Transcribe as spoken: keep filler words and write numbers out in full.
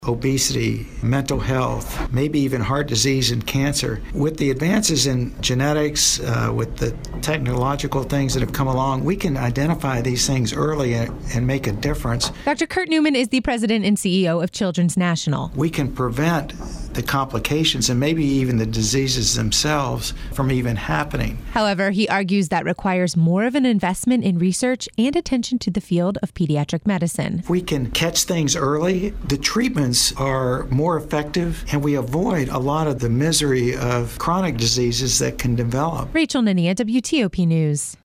obesity, mental health, maybe even heart disease and cancer. With the advances in genetics, uh, with the technological things that have come along, we can identify these things early and, and make a difference. Doctor Kurt Newman is the president and C E O of Children's National. We can prevent the complications and maybe even the diseases themselves from even happening. However, he argues that requires more of an investment in research and attention to the field of pediatric medicine. If we can catch things early, the treatments are more effective and we avoid a lot of the misery of chronic diseases that can develop. Rachel Nania, W T O P News.